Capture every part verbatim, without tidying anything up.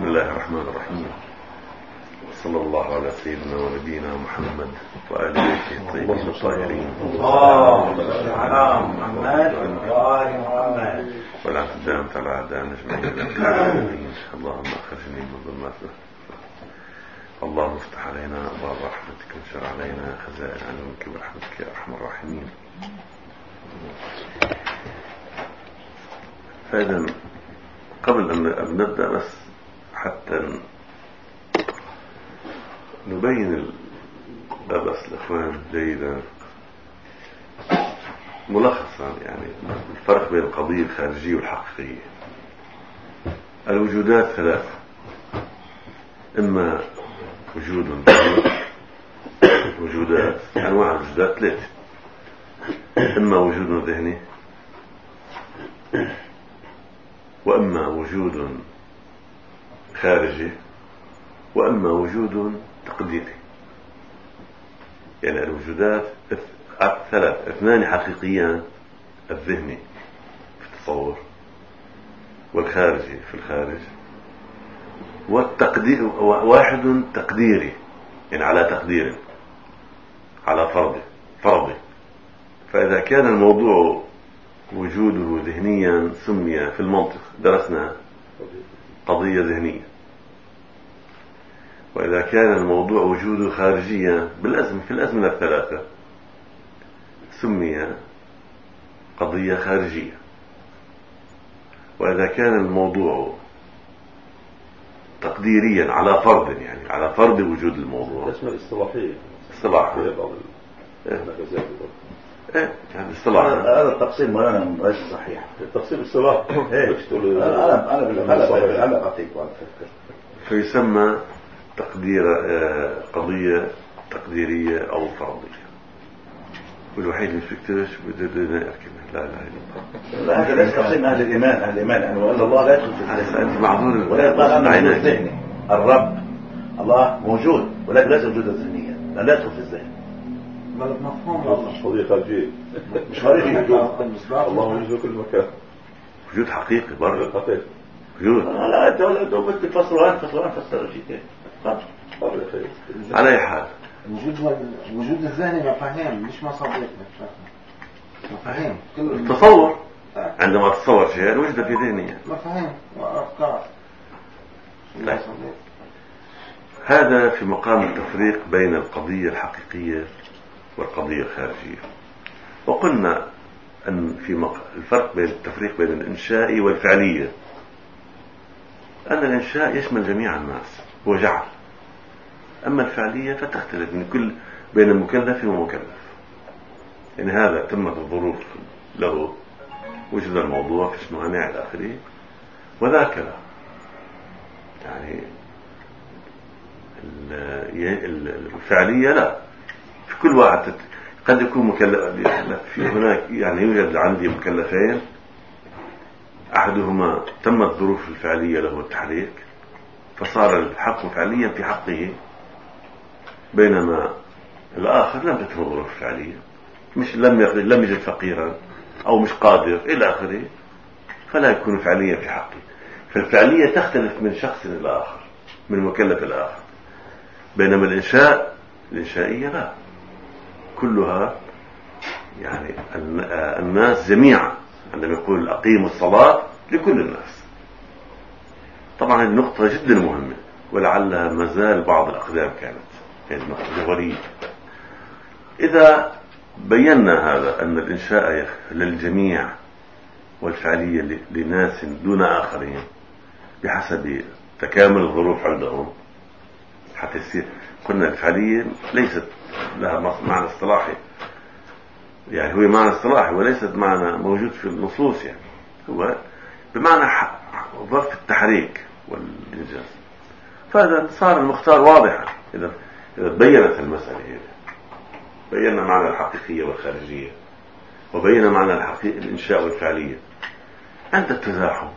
الله الرحمن الرحيم، وصلى الله على سيدنا ونبينا محمد وآل بيته الطيبين الطاهرين. اللهم على محمد وآل محمد ولا تدام على أعدائنا أجمعين. اللهم أخرجني من ظلمات اللهم افتح علينا أبواب رحمتك وانشر علينا خزائن علمك برحمتك يا أرحم الراحمين. فإذا قبل أن نبدأ بس حتى نبين الأبس الإخوان جيدا ملخصا، يعني الفرق بين القضية الخارجية والحقيقية. الوجودات ثلاثة: إما وجود وجودات أنواع الوجودات ثلاثة، إما وجود ذهني، وإما وجود خارجي، وإما وجود تقديري. يعني الوجودات ثلاث: اثنان حقيقيان، الذهني في التصور والخارجي في الخارج، والتقدير واحد تقديري، يعني على تقدير، على فرض فرضي. فإذا كان الموضوع وجوده ذهنيا سمي في المنطق درسنا قضية ذهنية، وإذا كان الموضوع وجوده خارجيا بالأزمة في الأزمنة الثلاثة سمي قضية خارجية. وإذا كان الموضوع تقديريا على فرض، يعني على فرض وجود الموضوع، اسمه الاصطلاحية اصطلاحية ايه يعني اصطلاح. هذا التقسيم مولانا ليس صحيح. التقسيم الصلاح ايه انا انا بالغلبة انا اعطيك فيسمى تقدير قضية تقديرية او فرضية. والوحيد اللي فكرش بدنا اركبه لا لا لا هذا ليس تقسيم اهل الايمان. اهل الايمان يعني وان الله لا يدخل في الذهن. انت معذور ولا يقال انه الذهني. الرب الله موجود ولكن ليس وجودا ذهنيا، لا يدخل في الذهن. مفهوم مش قضية خارجية، مش خارجية. الله موجود في كل مكان، وجود حقيقي برضه حقيقي وجود. لا انت ولا انت بدك تفسرها تفسرها فسر شيء ثاني. طب يا خير. على اي حال وجود وجود الذهني مفاهيم مش مصادر، مفاهيم. التصور عندما تتصور شيئا وجد في ذهنيا مفاهيم وافكار. طيب. هذا في مقام التفريق بين القضية الحقيقية والقضية الخارجية. وقلنا أن في مق... الفرق بين التفريق بين الإنشاء والفعلية، أن الإنشاء يشمل جميع الناس هو جعل، أما الفعلية فتختلف من كل بين المكلف ومكلف. يعني هذا تمت الظروف له، وجد الموضوع في اسمه أنا إلى آخره، وذاك لا. يعني الفعلية لا، في كل واحد قد يكون مكلف. في هناك يعني يوجد عندي مكلفين، أحدهما تمت ظروف الفعلية له التحريك فصار الحق فعليا في حقه، بينما الآخر لم تتم ظروف الفعلية، مش لم لم يجد فقيرا أو مش قادر إلى آخره، فلا يكون فعليا في حقه. فالفعلية تختلف من شخص إلى آخر، من مكلف إلى آخر. بينما الإنشاء الإنشائية لا، كلها يعني الناس جميعا. عندما يقول أقيموا الصلاة لكل الناس، طبعا هذه نقطة جدا مهمة، ولعلها مازال بعض الأقدام كانت هذه نقطة جوهرية. إذا بينا هذا أن الإنشاء للجميع والفعلية لناس دون آخرين بحسب تكامل الظروف عندهم حتى يصير. قلنا الفعلية ليست لها معنى اصطلاحي، يعني هو معنى اصطلاحي وليست معنى موجود في النصوص، يعني هو بمعنى ظرف التحريك والإنجاز. فهذا صار المختار واضحا إذا إذا بينت المسألة هذه، بينا معنى الحقيقية والخارجية، وبينا معنى الحقيقة الإنشاء والفعلية. عند التزاحم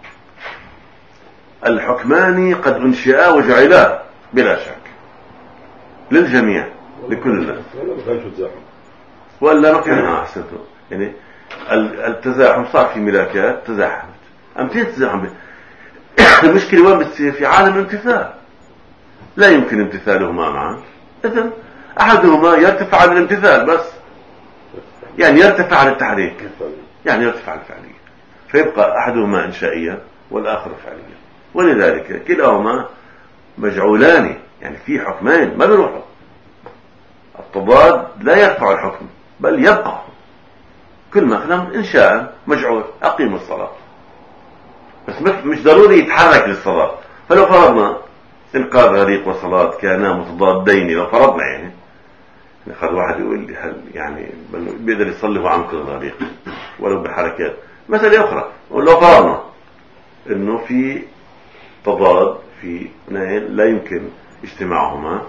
الحكمان قد انشئا وجعلا بلا شك للجميع لكل الناس، ولا ما كان أحسنته. يعني التزاحم صار في ملاكات تزاحمت، أمتين تزاحم المشكلة وين بتصير؟ في عالم الامتثال، لا يمكن امتثالهما معا. إذن أحدهما يرتفع عن الامتثال بس، يعني يرتفع عن التحريك، يعني يرتفع عن الفعلية، فيبقى أحدهما إنشائيا والآخر فعليا. ولذلك كلاهما مجعولان، يعني في حكمين ما بيروحوا. التضاد لا يرفع الحكم بل يبقى، كل ما خلم إنشاء مجعول. أقيم الصلاة، بس مش ضروري يتحرك للصلاة. فلو فرضنا إنقاذ غريق وصلاة كانا متضادين، لو فرضنا يعني قد واحد يقول لي هل يعني بيقدر يصلي وعنقذ الغريق ولو بحركات. مسألة أخرى، لو فرضنا إنه في تضاد في اثنين لا يمكن اجتماعهما،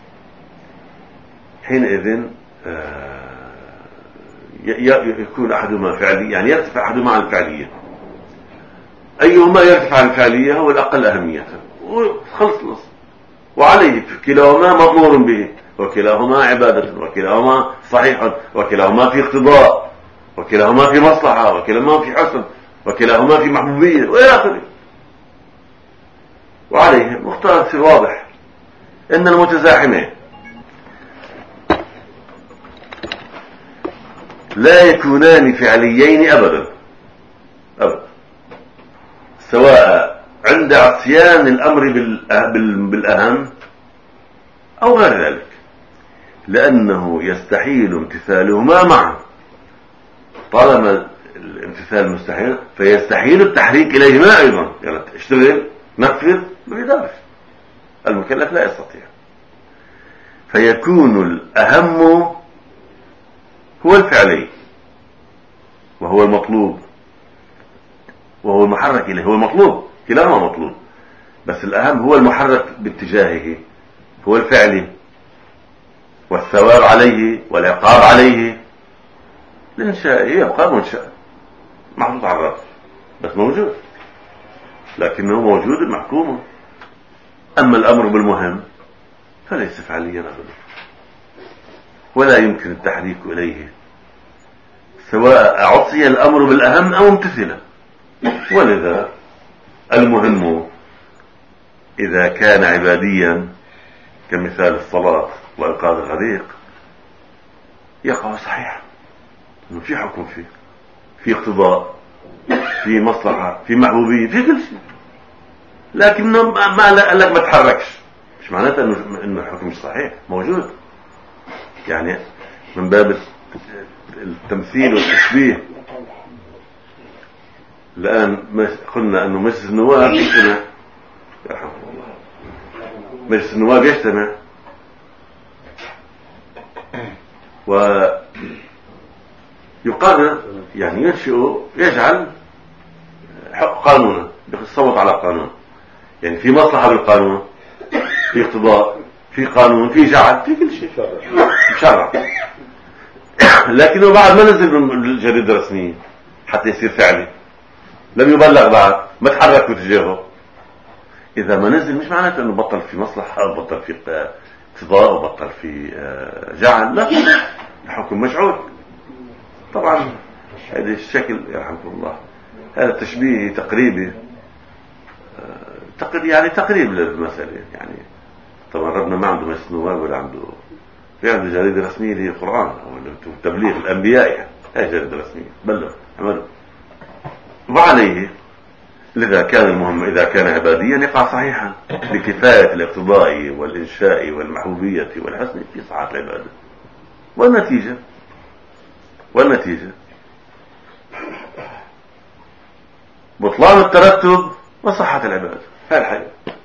حينئذ يكون أحدهما فعلي، يعني يرتفع أحدهما عن الفعلية. أيهما يرتفع عن الفعلية هو الأقل أهمية، وخلص نص. وعليه كلاهما مأمور به، وكلاهما عبادة، وكلاهما صحيح، وكلاهما في اقتضاء، وكلاهما في مصلحة، وكلاهما في حسن، وكلاهما في محبوبية وإلى آخره. وعليه مختار في واضح إن المتزاحمين لا يكونان فعليين أبدا أبدا، سواء عند عصيان الأمر بالأهم أو غير ذلك، لأنه يستحيل امتثالهما معا. طالما الامتثال مستحيل فيستحيل التحريك إليهما أيضا. يعني اشتغل نفذ بيدارش، المكلف لا يستطيع. فيكون الأهم هو الفعلي وهو المطلوب وهو المحرك إليه، هو المطلوب، كلاهما مطلوب، بس الأهم هو المحرك باتجاهه، هو الفعلي، والثواب عليه والعقاب عليه. الإنشاء يبقى منشأ محطوط على الرأس بس موجود، لكنه موجود محكوم. أما الأمر بالمهم فليس فعليا أبدا، ولا يمكن التحريك إليه، سواء عصي الأمر بالأهم أو امتثله. ولذا المهم إذا كان عباديا كمثال الصلاة وإنقاذ الغريق يقع صحيح، إنه في حكم فيه، في اقتضاء، في مصلحة، في محبوبية، في كل شيء، لكنه ما قال لك ما تحركش، مش معناته إنه إنه الحكم مش صحيح، موجود. يعني من باب التمثيل والتشبيه، الآن قلنا أنه مجلس النواب يجتمع، يرحمه الله، مجلس النواب يجتمع ويقرر، يعني ينشئ، يجعل قانونا، يصوت على قانون، يعني في مصلحة بالقانون، في اقتضاء، في قانون، في جعل، في كل شيء شرع. لكنه بعد ما نزل من الجريدة الرسمية حتى يصير فعلي، لم يبلغ بعد، ما تحرك باتجاهه. إذا ما نزل مش معناته أنه بطل في مصلحة أو بطل في اقتضاء أو بطل في جعل، لا، الحكم مشعور. طبعا هذا الشكل يرحمكم الله، هذا تشبيه تقريبي، يعني تقريب للمسألة. يعني طبعا ربنا ما عنده مجلس نواب ولا عنده، في عنده جريدة رسمية للقرآن أو تبليغ الأنبياء، يعني هاي جريدة رسمية بلغ عمله. وعليه لذا كان المهم إذا كان عباديا يقع صحيحا بكفاية الاقتضاء والإنشاء والمحبوبية والحسن في صحة العبادة. والنتيجة والنتيجة بطلان الترتب وصحة العبادة. هاي الحقيقة،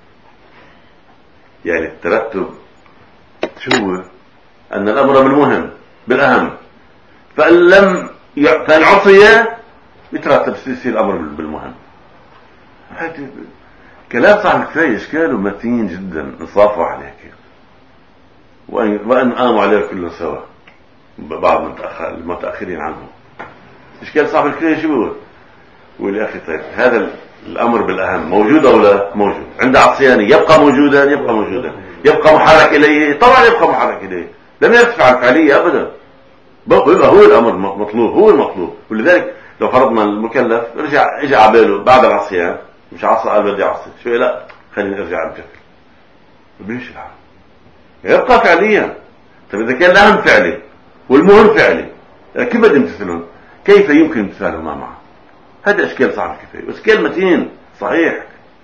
يعني الترتب شو هو؟ أن الأمر بالمهم بالأهم، فإن لم فإن عصي يترتب يصير الأمر بالمهم. هذا كلام صاحب كفاية إشكال ومتين جدا، انصاف واحد يحكي، وأن وأن قاموا عليه كلهم سوا، بعض المتأخرين عنه. إشكال صاحب الكفاية شو بيقول؟ يقول يا أخي طيب هذا الأمر بالأهم موجود أو لا؟ موجود. عند عصياني يبقى موجودا، يبقى موجودا، يبقى محرك إليه، طبعا يبقى محرك إليه، لم يرتفع الفعلية أبدا، يبقى هو الأمر مطلوب، هو المطلوب. ولذلك لو فرضنا المكلف رجع اجى عباله بعد العصيان مش عصى قال بدي أعصي شوي، لا خليني أرجع أمتثل، بيمشي الحال يبقى فعليا. طيب إذا كان الأهم فعلي والمهم فعلي كيف بدي امتثلهم؟ كيف يمكن امتثالهما معا؟ هذا إشكال صعب الكفاية وإشكال متين صحيح.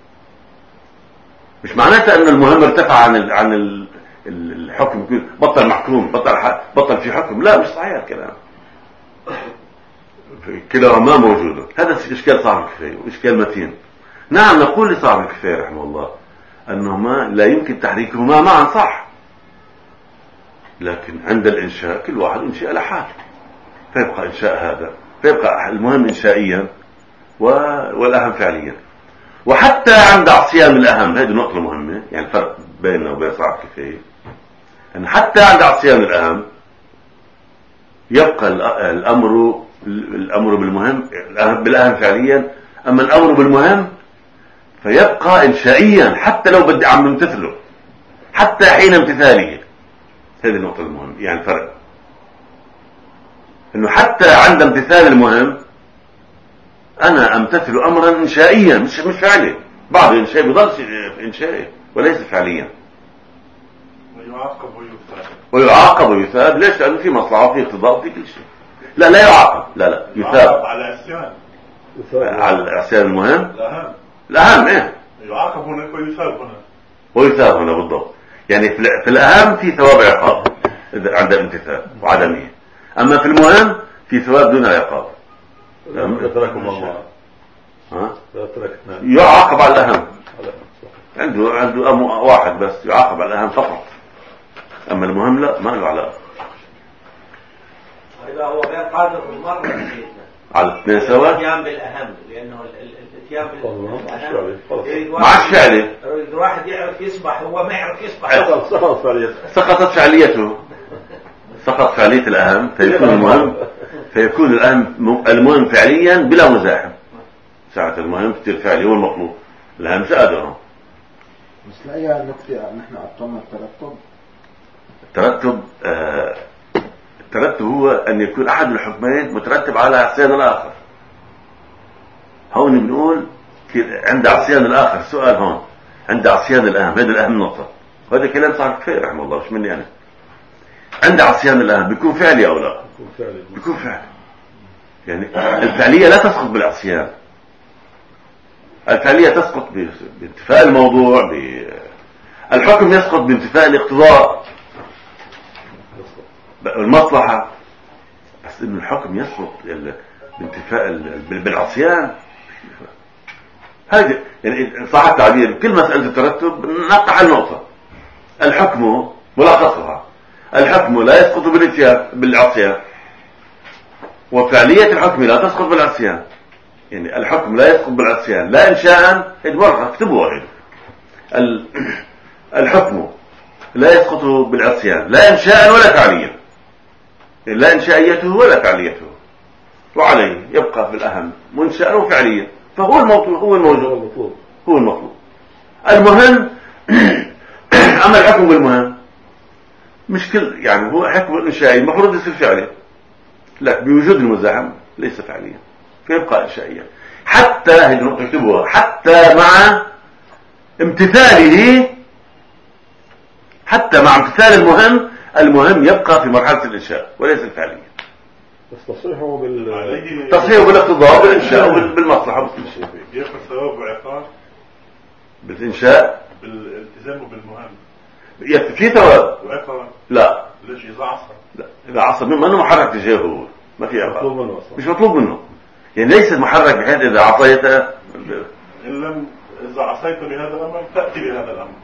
مش معناتها أن المهم ارتفع عن ال عن ال الحكم، بطل محكوم، بطل بطل في حكم، لا مش صحيح الكلام. كلاهما موجود. هذا إشكال صعب الكفاية وإشكال متين. نعم نقول لصاحب الكفاية رحمه الله أنهما لا يمكن تحريكهما معا صح، لكن عند الإنشاء كل واحد ينشئ على حاله، فيبقى إنشاء هذا، فيبقى المهم إنشائيا والأهم فعليا. وحتى عند عصيان الأهم، هذه نقطة مهمة، يعني الفرق بيننا وبين صاحب الكفاية أن حتى عند عصيان الأهم يبقى الأمر الأمر بالمهم بالأهم فعليا، أما الأمر بالمهم فيبقى إنشائيا حتى لو بدي عم نمتثله، حتى حين امتثاله. هذه النقطة المهمة، يعني الفرق إنه حتى عند امتثال المهم أنا أمتثل أمرا إنشائيا مش مش فعلي. بعض الإنشاء بيضل إنشائي وليس فعليا. ويعاقب ويثاب. ويعاقب ويثاب ليش؟ لأنه في مصلحة وفي اقتضاء وفي كل شيء. لا لا يعاقب، لا لا يثاب على العصيان، على العصيان المهم الأهم. الأهم إيه؟ يعاقب هناك ويثاب هنا. ويثاب هنا بالضبط. يعني في الأهم في ثواب عقاب عند الامتثال وعدمه، أما في المهم في ثواب دون عقاب. تركهم الله. ها؟ تركنا. يعاقب على الأهم. عنده عنده أم واحد بس يعاقب على الأهم فقط، أما المهم لا ما له علاقة. إذا هو غير قادر بالمرة على الاثنين سوا. الاتيان بالأهم، لأنه الاتيان بالأهم مع الفعل. الواحد يعرف يسبح، هو ما يعرف يسبح. سقطت فعليته. سقطت فعليته. سقط فعلية الأهم فيكون المهم فيكون الأهم المهم فعليا بلا مزاحم. ساعة المهم تصير فعلي هو المطلوب، الأهم مش قادر. بس لا يا نكتة نحن أبطلنا الترتب. الترتب آه الترتب هو أن يكون أحد الحكمين مترتب على عصيان الآخر. هون بنقول عند عصيان الآخر. سؤال هون عند عصيان الأهم، هذا الأهم نقطة، وهذا كلام صاحب الكفاية رحمه الله مش مني أنا. عند عصيان الأهم بيكون فعلي أو لا؟ بيكون فعلي. يعني الفعلية لا تسقط بالعصيان، الفعلية تسقط بانتفاء الموضوع، الحكم يسقط بانتفاء الاقتضاء المصلحة، بس إن الحكم يسقط بانتفاء بالعصيان. هذه يعني صح التعبير. كل مسألة الترتب نقع النقطة. الحكم ملخصها الحكم لا يسقط بالاتيان بالعصيان، وفعلية الحكم لا تسقط بالعصيان. يعني الحكم لا يسقط بالعصيان لا إنشاء، ادورها اكتبوها هنا. الحكم لا يسقط بالعصيان لا إنشاء ولا فعليا، لا إنشائيته ولا فعليته، وعليه يبقى في الأهم منشأ وفعليا، فهو الموضوع هو الموجود هو المطلوب المهم. أما الحكم بالمهم مش كل يعني هو حكم إنشائي المفروض يصير فعلي، لكن بوجود المزاحم ليس فعليا فيبقى إنشائيا. حتى هذه النقطة اكتبوها، حتى مع امتثاله حتى مع امتثال المهم المهم يبقى في مرحلة الإنشاء وليس الفعلية. بس تصحيحه بال تصحيحه بالاقتضاء بالإنشاء بالمصلحة وكل شيء. يأخذ ثواب وعقاب بالإنشاء بالالتزام بالمهم. في ثواب وعقاب لا. ليش إذا عصى؟ لا إذا عصى ما إنه محرك تجاهه ما في عقاب. مطلوب منه أصلا. مش مطلوب منه، يعني ليس محرك بحيث إذا عصيته إن لم إذا عصيت بهذا الأمر تأتي بهذا الأمر.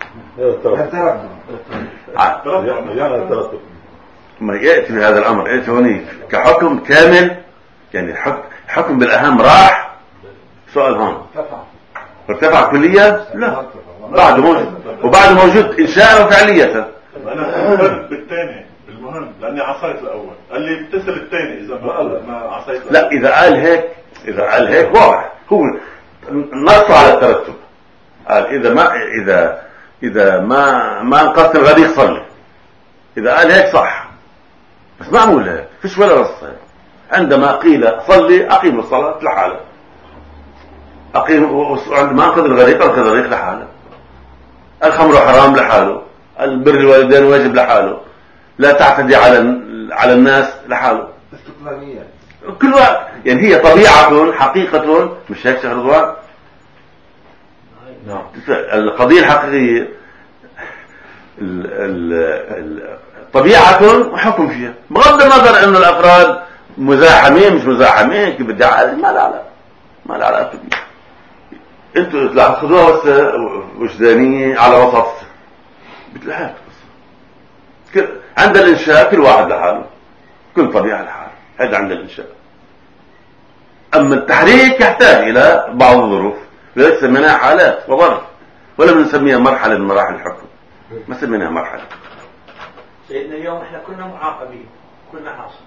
يعني الترتب ما يأتي بهذا الأمر يأتي هوني كحكم كامل، يعني حكم بالأهم راح. سؤال هون ارتفع كليا؟ لا بعد موجود، وبعد موجود إنشاء وفعلية. أنا أفرد بالثاني بالمهم لأني عصيت الأول، قال لي بتصل الثاني إذا ما ما عصيت الأول. لا إذا قال هيك إذا قال هيك واضح هو نص على الترتب. قال إذا ما إذا إذا ما ما انقذت الغريق صلي. إذا قال هيك صح، بس معمول هيك فيش ولا نص. عندما قيل صلي أقيم الصلاة لحالة، أقيم ما أنقذ الغريق، أنقذ الغريق لحاله. الخمر حرام لحاله، البر الوالدين واجب لحاله، لا تعتدي على على الناس لحاله. استقلالية كل واحد يعني هي طبيعة حقيقة، مش هيك شيخ رضوان؟ نعم. القضية الحقيقية طبيعة وحكم فيها، بغض النظر أن الأفراد مزاحمين مش مزاحمين كيف بدي أعرف، ما لا لا ما لا علاقة فيه. انتوا تاخذوها بس وجدانية على وسط بتلاقيها كل عند الإنشاء كل واحد لحاله، كل طبيعة لحاله، هذا عند الإنشاء. أما التحريك يحتاج إلى بعض الظروف، لذلك سميناها حالات وظرف، ولا بنسميها مرحلة من مراحل الحكم، ما سميناها مرحلة. سيدنا اليوم احنا كنا معاقبين، كنا حاصل،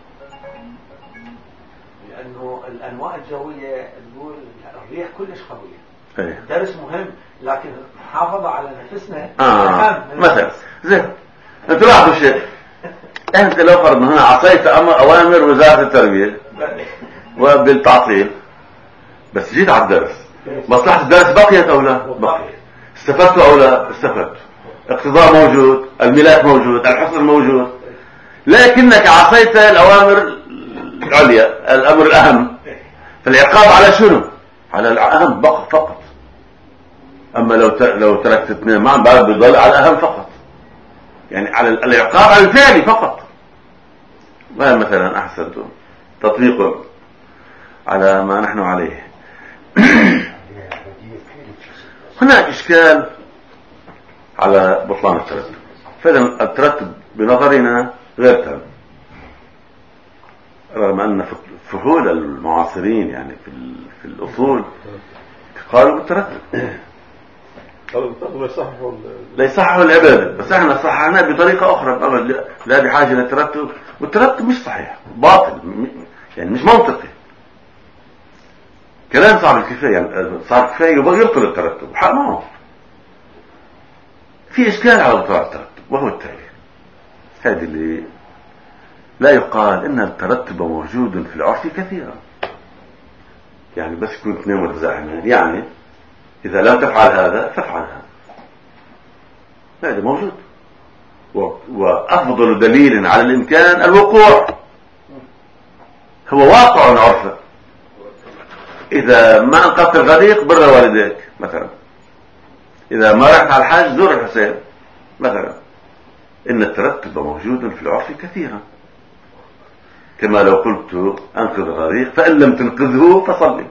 لأنه الأنواع الجوية نقول الريح كلش قوية. ايه. درس مهم، لكن محافظة على نفسنا آه. مثلا زين انتوا لاحظوا شيء، انت لو فرضنا هنا عصيت اوامر وزارة التربية وبالتعطيل، بس جيت على الدرس، مصلحة الدرس بقيت او لا؟ بقيت. استفدتوا او لا؟ استفدت. اقتضاء موجود، الملاك موجود، الحصر موجود، لكنك عصيت الاوامر العليا، الامر الاهم، فالعقاب على شنو؟ على الاهم فقط. اما لو لو تركت اثنين معا بعد بيضل على الاهم فقط، يعني على العقاب على الفعل فقط. ما مثلا احسنتم تطبيق على ما نحن عليه. هناك اشكال على بطلان الترتب، فاذا الترتب بنظرنا غير تام، رغم ان فهول المعاصرين يعني في في الاصول قالوا بالترتب لا يصححوا العبادة، بس احنا صححناه بطريقة اخرى، لا بحاجة للترتب، والترتب مش صحيح، باطل يعني مش منطقي. كلام صعب الكفاية يعني صعب الكفاية يبغى يبطل الترتب، حق ما هو في اشكال على بطلان الترتب، وهو التالي: هذه اللي لا يقال ان الترتب موجود في العرف كثيرا، يعني بس يكون اثنين متزاحمين، يعني إذا لم تفعل هذا فافعل هذا، هذا موجود. وأفضل دليل على الإمكان الوقوع، هو واقع عرفا. إذا ما أنقذت الغريق بر والديك مثلا، إذا ما رحت على الحاج زور الحسين مثلا. إن الترتب موجود في العرف كثيرا، كما لو قلت أنقذ الغريق فإن لم تنقذه فصلي،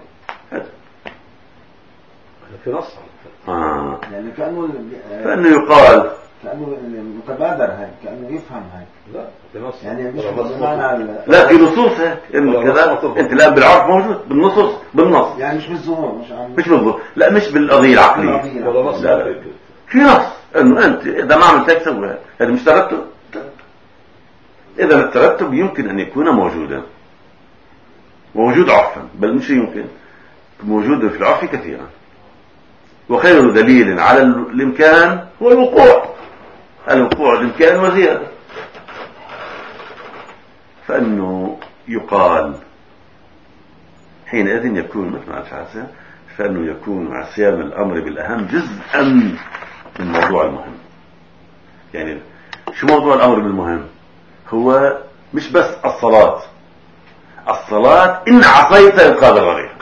في نص آه. يعني كأنه كأنه يقال كأنه متبادر هاي، كأنه يفهم هاي. لا في نص، يعني مش بمعنى لا في نصوص هيك إن كذا. انت الآن بالعرف موجود بالنصوص بالنص، يعني مش بالظهور، مش عم مش بالظهور، لا مش بالقضية العقلية، ولا نص. لا لا. في نص انه انت اذا ما عملت هيك سوي هذا مش ترتب. اذا الترتب يمكن ان يكون موجودا، موجود عرفا، بل مش يمكن، موجود في العرف كثيرا. وخير دليل على الامكان هو الوقوع، الوقوع الامكان وزيادة. فانه يقال حينئذ يكون مثل ما تعرفون، فانه يكون عصيان الامر بالاهم جزءا من موضوع المهم. يعني شو موضوع الامر بالمهم؟ هو مش بس الصلاة، الصلاة إن عصيت إنقاذ الغريق،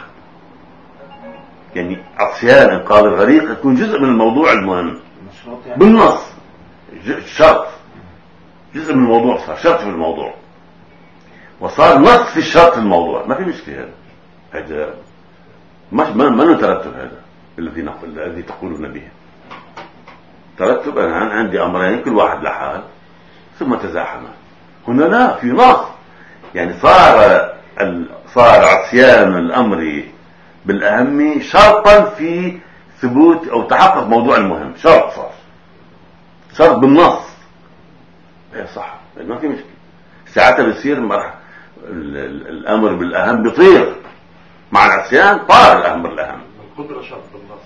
يعني عصيان إنقاذ الغريق يكون جزء من الموضوع المهم بالنص، شرط، جزء من الموضوع، صار شرط في الموضوع، وصار نص في الشرط في الموضوع، ما في مشكلة. هذا هذا مش ما ما نترتب هذا الذي نقول الذي تقولون به. ترتب أنا عندي أمرين كل واحد لحال ثم تزاحما. هنا لا، في نص، يعني صار صار عصيان الأمر بالأهم شرطا في ثبوت أو تحقق موضوع المهم، شرط صار شرط بالنص. ايه صح، ما في مشكلة. ساعتها بيصير الأمر بالأهم بيطير مع العصيان، طار الأمر الأهم. القدرة شرط بالنص،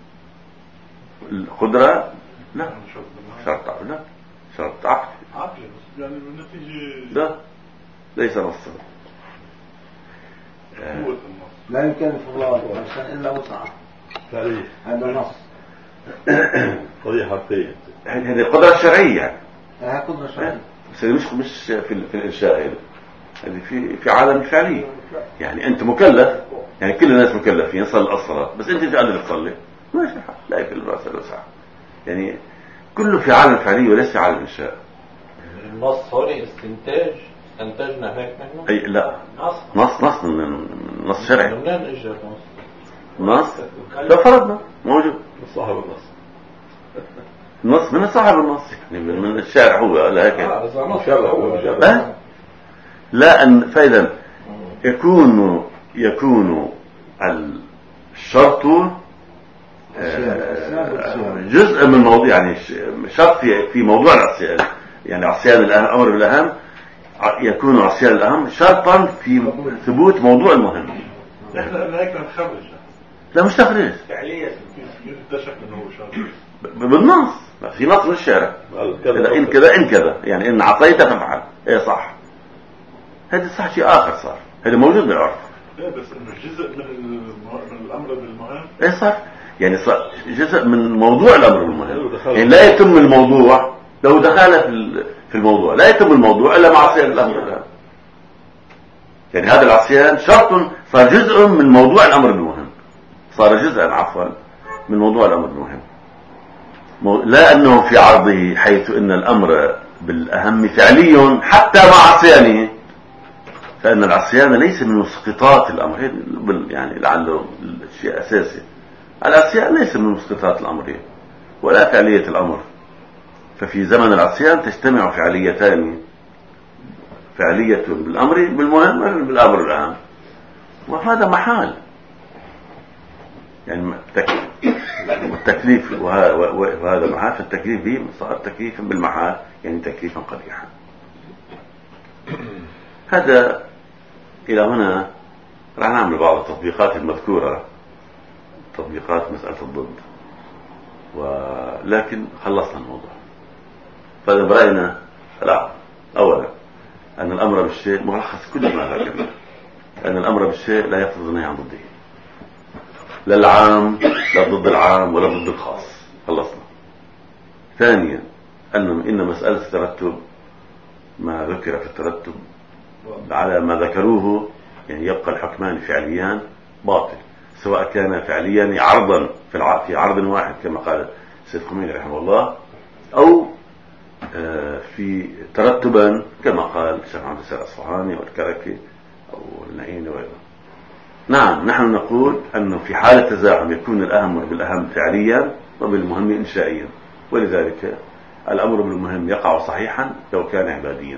القدرة لا شرط عقلي، لا شرط عقلي عقلي بس يعني بالنتيجة لا ليس نصا. قوة النص لا يكلف الله نفسا إلا وسعها. تعريف هذا نص. قضية حقيقية. هذه قدرة شرعية. هذه قدرة شرعية. بس مش مش في في الإنشاء هذه. هذه في في عالم الفعلي. يعني أنت مكلف، يعني كل الناس مكلفين صلي الصلاة، بس أنت تقدر تصلي ماشي لا يكلف الله نفسا إلا وسعها. يعني كله في عالم فعلي وليس في عالم إنشاء. النص هوري استنتاج استنتجنا هيك نحن؟ أي لا نص نص نص من نص شرعي. منين اجى النص؟ نص لو فرضنا موجود صاحب النص. النص من صاحب النص يعني من الشارع هو لا هيك. اه اذا نص أه؟ لا أن فإذا يكون يكون الشرط جزء من موضوع، يعني شرط في في موضوع العصيان، يعني عصيان الأمر بالأهم يكون عصيان الأهم شرطا في ثبوت موضوع المهم. نحن قلنا هيك نخرج. لا مش تخريج فعليا يكتشف انه هو شرط بالنص، في نص من الشارع إذا إن كذا إن كذا، يعني إن عطيت فافعل إيه صح. هذا صح شيء آخر صار، هذا موجود بالعرف. لا بس انه جزء من من الامر بالمهم. ايه صح، يعني صار جزء من موضوع الامر بالمهم. يعني لا يتم الموضوع لو دخل في في الموضوع، لا يتم الموضوع الا مع عصيان الامر بالمهم. يعني هذا العصيان شرط صار جزء من موضوع الامر بالمهم، صار جزءا عفوا من موضوع الامر بالمهم، لا انه في عرضه حيث ان الامر بالاهم فعلي حتى مع عصيانه، فإن العصيان ليس من مسقطات الأمر، يعني لعله الشيء أساسي. العصيان ليس من مسقطات الأمر ولا فعلية الأمر. ففي زمن العصيان تجتمع فعليتان، فعلية بالأمر بالمهم بالأمر الأهم، وهذا محال. يعني التكليف وهذا محال، فالتكليف به صار تكليفا بالمحال، يعني تكليفا قبيحا. هذا إلى هنا راح نعمل بعض التطبيقات المذكورة، تطبيقات مسألة الضد، ولكن خلصنا الموضوع. فإذا برأينا لا أولا أن الأمر بالشيء ملخص كل ما ذكرنا، أن الأمر بالشيء لا يقتضي النهي عن ضده، لا العام لا ضد العام ولا ضد الخاص، خلصنا. ثانيا أن إن مسألة الترتب ما ذكر في الترتب على ما ذكروه، يعني يبقى الحكمان فعليان باطل، سواء كان فعليا عرضا في في عرض واحد كما قال السيد خميني رحمه الله، أو في ترتبا كما قال الشيخ عبد السلام الأصفهاني والكركي أو النعيمي وغيره. نعم نحن نقول أنه في حالة تزاحم يكون الأمر بالأهم فعليا وبالمهم إنشائيا، ولذلك الأمر بالمهم يقع صحيحا لو كان عباديا.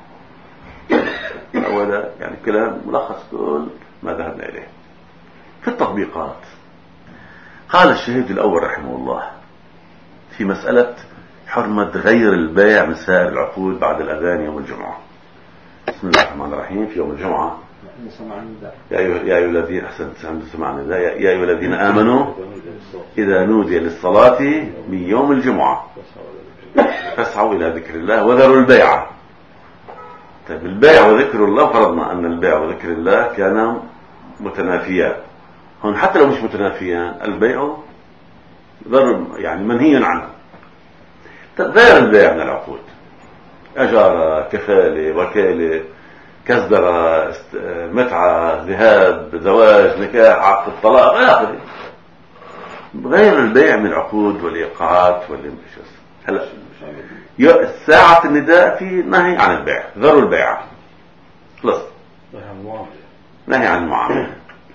أولا يعني كلام ملخص كل ما ذهبنا إليه. في التطبيقات قال الشهيد الأول رحمه الله في مسألة حرمة غير البيع من سائر العقود بعد الأذان يوم الجمعة. بسم الله الرحمن الرحيم. في يوم الجمعة يا أيها الذين أحسنت سمعنا يا أيها الذين آمنوا إذا نودي للصلاة من يوم الجمعة فاسعوا إلى ذكر الله وذروا البيع. طيب البيع وذكر الله فرضنا أن البيع وذكر الله كانا متنافيان، هون حتى لو مش متنافيان البيع ضرب يعني منهي عنه. غير البيع من العقود، أجارة، كفالة، وكالة، كسدرة، متعة، ذهاب، زواج، نكاح، عقد، طلاق إلى آخره. غير البيع من العقود والإيقاعات والانفشاس. هلا ساعة النداء في نهي عن البيع، ذروا البيع خلص، نهي عن المعاملة.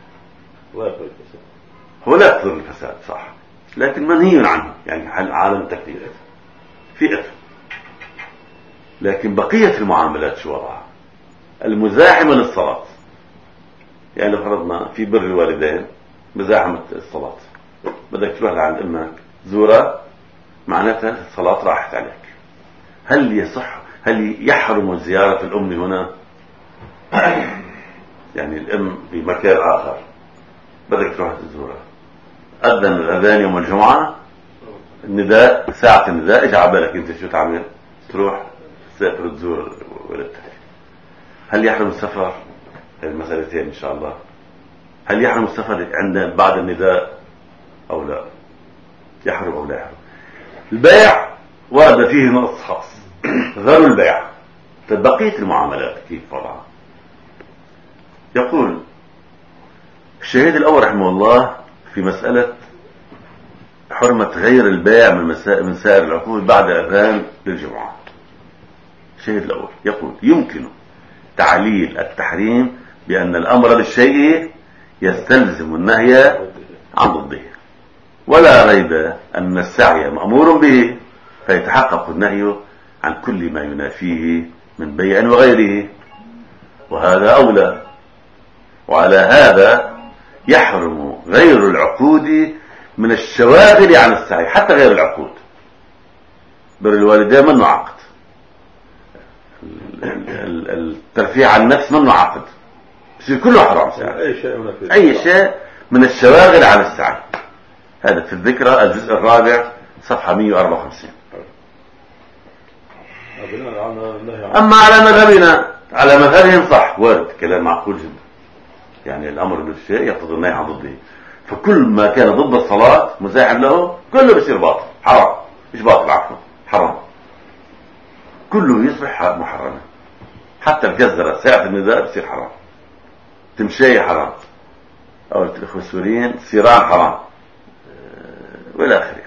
هو لا يقتضي الفساد صح، لكن منهي عنه، يعني عالم التكليف في إثم. لكن بقية المعاملات شو وضعها؟ المزاحمة للصلاة، يعني لو فرضنا في بر الوالدين مزاحمة الصلاة، بدك تروح لعند أمك زورة معناتها الصلاة راحت عليك، هل يصح هل يحرم زيارة الأم هنا؟ يعني الأم في مكان آخر بدك تروح تزورها، أذن الأذان يوم الجمعة، النداء ساعة النداء، إيش عبالك أنت شو تعمل؟ تروح تسافر تزور ولدتك. هل يحرم السفر؟ المسألتين إن شاء الله هل يحرم السفر عند بعد النداء أو لا؟ يحرم أو لا يحرم؟ البيع ورد فيه نص خاص غير البيع. بقية المعاملات كيف وضعها؟ يقول الشهيد الأول رحمه الله في مسألة حرمة غير البيع من, من سائر العقود بعد أذان للجمعة. الشهيد الأول يقول يمكن تعليل التحريم بأن الأمر بالشيء يستلزم النهي عن ضده، ولا ريب أن السعي مأمور به فيتحقق النهي عن كل ما ينافيه من بيع وغيره، وهذا أولى. وعلى هذا يحرم غير العقود من الشواغل عن السعي، حتى غير العقود. بر الوالدين منه عقد، الترفيه عن النفس منه عقد، بصير كله حرام سعي. أي شيء أي شيء من الشواغل عن السعي. هذا في الذكرى الجزء الرابع صفحة مئة وأربعة وخمسين. أما على مذهبنا، على مذهبهم صح، وارد كلام معقول جدا. يعني الأمر بالشيء يقتضي النهي عن ضده، فكل ما كان ضد الصلاة مزاحم له كله بيصير باطل حرام، مش باطل عفوا حرام، كله يصبح محرما. حتى الجزرة ساعة النداء بصير حرام، تمشي حرام، أو الإخوة السوريين سيران حرام، والى اخره.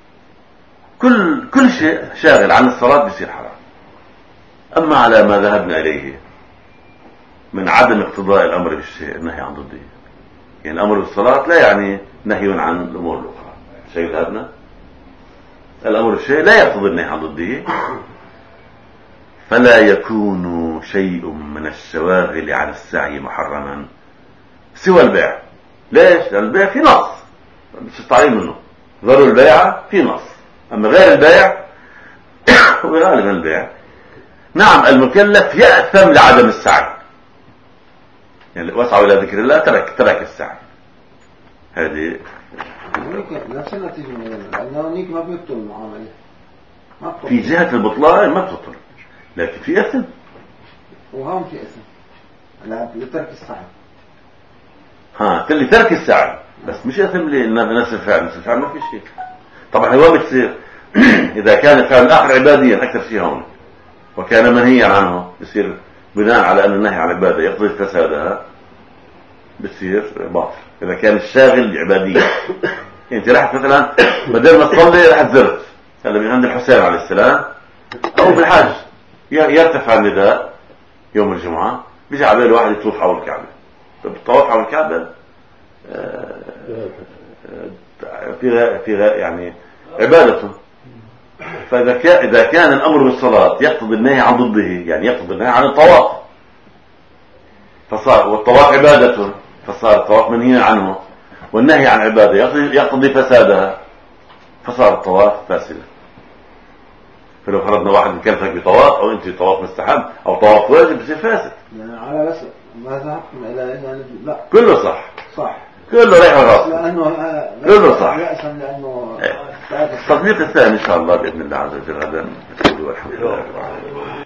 كل كل شيء شاغل عن الصلاة بيصير حرام. اما على ما ذهبنا اليه من عدم اقتضاء الامر بالشيء النهي عن ضده، يعني الامر بالصلاة لا يعني نهي عن الامور الاخرى. شيء ذهبنا الامر بالشيء لا يقتضي النهي عن ضده، فلا يكون شيء من الشواغل عن السعي محرما سوى البيع. ليش؟ لأن البيع في نص مش تعليم منه، غير البيع في نص. أما غير البيع هو غالبا البيع. نعم المكلف يأثم لعدم السعي، يعني وسعوا إلى ذكر الله ترك ترك السعي. هذه نفس النتيجة، لأنه هنيك ما بيبطل المعاملة، في جهة البطلان ما بتبطل، لكن في إثم. وهم في إثم لترك السعي. ها لترك السعي بس مش إثم لنفس الفعل. نفس الفعل ما في شيء. طبعا هو بتصير إذا كان الفعل الآخر عباديا أكثر شيء هون وكان منهيا عنه، بصير بناء على أن النهي عن العبادة يقضي فسادها، بصير باطل. إذا كان الشاغل عباديا، أنت رحت مثلا بدل ما تصلي رحت زرت هذا من عند الحسين عليه السلام أو بالحج، يرتفع النداء يوم الجمعة، بيجي على باله واحد يطوف حول الكعبة. الطواف حول الكعبة في في يعني عبادته. فإذا كان إذا كان الأمر بالصلاة يقتضي النهي عن ضده، يعني يقتضي النهي عن الطواف، فصار والطواف عبادته، فصار الطواف منهي عنه، والنهي عن عبادة يقتضي فسادها، فصار الطواف فاسدا. فلو فرضنا واحد مكلفك بطواف أو أنت طواف مستحب أو طواف واجب بصير فاسد. يعني على بس ما ذهبتم إلى يعني لا كله صح صح كله رايح وراسه، لأنه كله صح. لأنه التطبيق الثاني إن شاء الله بإذن الله عز وجل غدا. والحمد لله.